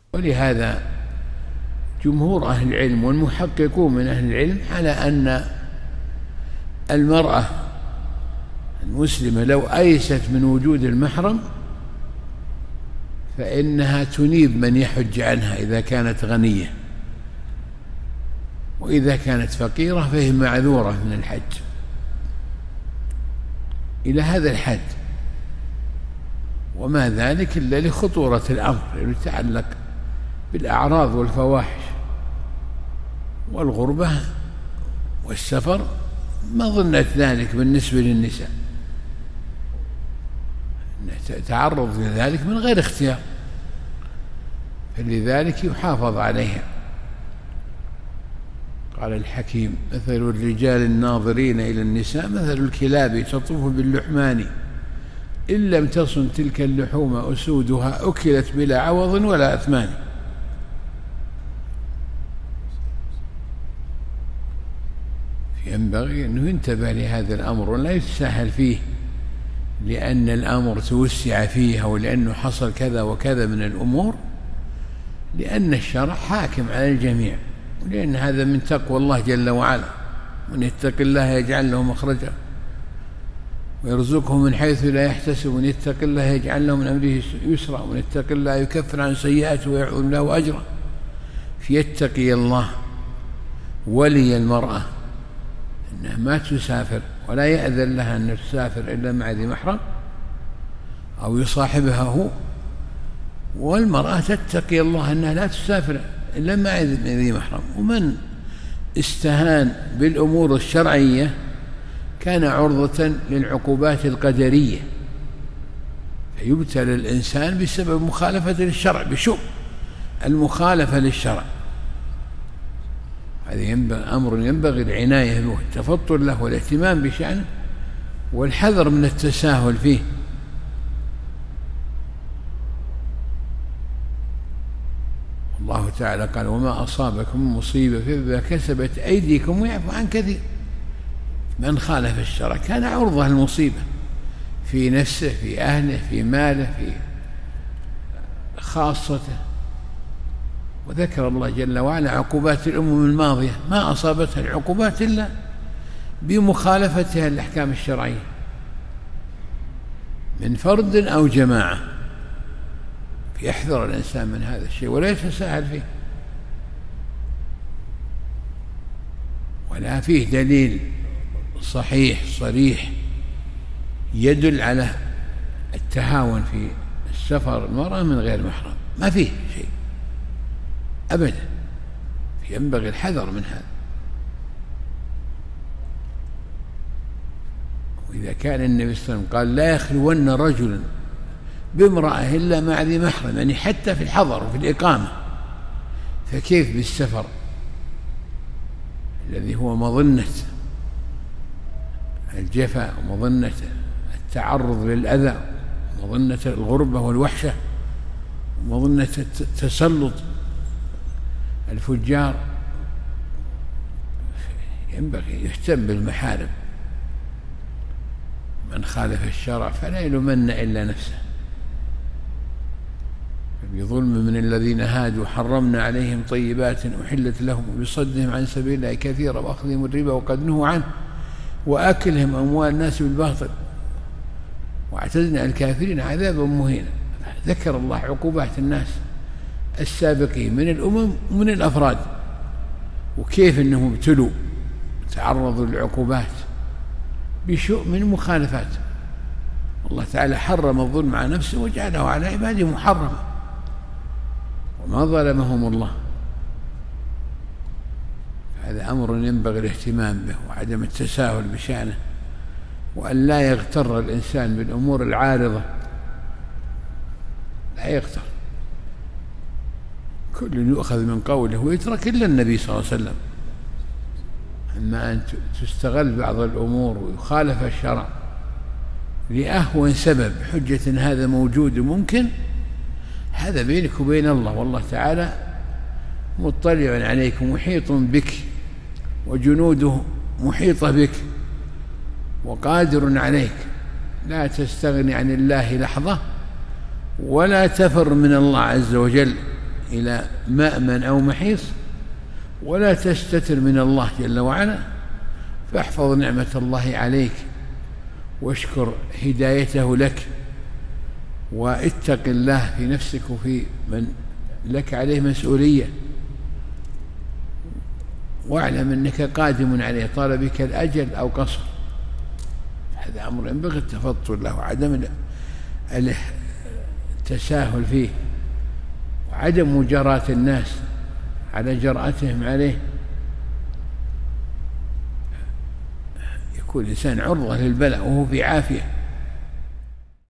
ولهذا جمهور أهل العلم والمحققون من أهل العلم على أن المرأة المسلمة لو أيست من وجود المحرم فإنها تنيب من يحج عنها إذا كانت غنية، وإذا كانت فقيرة فهي معذورة من الحج إلى هذا الحد، وما ذلك إلا لخطورة الأمر يتعلق بالأعراض والفواحش والغربة والسفر، مظنة ذلك بالنسبة للنساء تعرض لذلك من غير اختيار، فلذلك يحافظ عليها. قال الحكيم: مثل الرجال الناظرين إلى النساء مثل الكلاب تطوف باللحمان إن لم تصن تلك اللحوم أسودها أكلت بلا عوض ولا أثمان. ينبغي أنه ينتبه لهذا الأمر ولا يتساهل فيه، لأن الأمر توسع فيه أو لأنه حصل كذا وكذا من الأمور، لأن الشرع حاكم على الجميع، ولأن هذا من تقوى الله جل وعلا: من يتق الله يجعل له مخرجا ويرزقه من حيث لا يحتسب، ومن يتق الله يجعل له من أمره يسرا، ومن يتق الله يكفر عن سيئاته ويعظم له أجرا. فيتقي الله ولي المرأة أنها ما تسافر ولا يأذن لها أن تسافر إلا مع ذي محرم أو يصاحبها هو، والمرأة تتقي الله أنها لا تسافر إلا مع ذي محرم. ومن استهان بالأمور الشرعية كان عرضة للعقوبات القدرية، فيبتلى الإنسان بسبب مخالفة للشرع، بشؤم المخالفة للشرع. هذا أمر ينبغي العناية به، التفطن له والاهتمام بشأنه والحذر من التساهل فيه. الله تعالى قال: وما أصابكم من مصيبة فبما كسبت أيديكم ويعفو عن كثير. من خالف الشرع كان عرضة المصيبة في نفسه، في أهله، في ماله، في خاصته. وذكر الله جل وعلا عقوبات الأمم الماضية ما أصابتها العقوبات إلا بمخالفتها الأحكام الشرعية من فرد أو جماعة. يحذر الإنسان من هذا الشيء ولا يتساهل فيه، ولا فيه دليل صحيح صريح يدل على التهاون في السفر المرأة من غير محرم، ما فيه شيء أبدا. ينبغي الحذر من هذا. وإذا كان النبي صلى الله عليه وسلم قال: لا يخلون رجل بامرأة إلا مع ذي محرم، يعني حتى في الحضر وفي الإقامة، فكيف بالسفر الذي هو مظنة الجفا ومظنة التعرض للأذى ومظنة الغربة والوحشة ومظنة تسلط الفجار. ينبغي يهتم بالمحارم. من خالف الشرع فلا يلومن إلا نفسه. بظلم من الذين هادوا حرمنا عليهم طيبات أحلت لهم وبصدهم عن سبيل الله كثيرا وأخذهم الربا وقد نهوا عنه وأكلهم أموال الناس بالباطل واعتدنا الكافرين عذابا مهينا. ذكر الله عقوبات الناس السابقين من الأمم ومن الأفراد، وكيف أنهم ابتلوا تعرضوا للعقوبات بشؤم من المخالفات. الله تعالى حرم الظلم على نفسه وجعله على عباده محرما، وما ظلمهم الله. هذا أمر ينبغي الاهتمام به وعدم التساهل بشأنه، وأن لا يغتر الإنسان بالأمور العارضة، لا يغتر. كل يؤخذ من قوله ويترك إلا النبي صلى الله عليه وسلم. أما أن تستغل بعض الأمور ويخالف الشرع لأهون سبب حجة هذا موجود ممكن، هذا بينك وبين الله، والله تعالى مطلع عليك محيط بك وجنوده محيطة بك وقادر عليك. لا تستغني عن الله لحظة ولا تفر من الله عز وجل إلى مأمن أو محيص ولا تستتر من الله جل وعلا، فاحفظ نعمة الله عليك واشكر هدايته لك، واتق الله في نفسك وفي من لك عليه مسؤولية، واعلم أنك قادم عليه، طال بك الأجل أو قصر. هذا أمر ينبغي التفطن له وعدم التساهل فيه، وعدم مجاراة الناس على جرأتهم عليه. يكون الإنسان عرضة للبلاء وهو في عافية.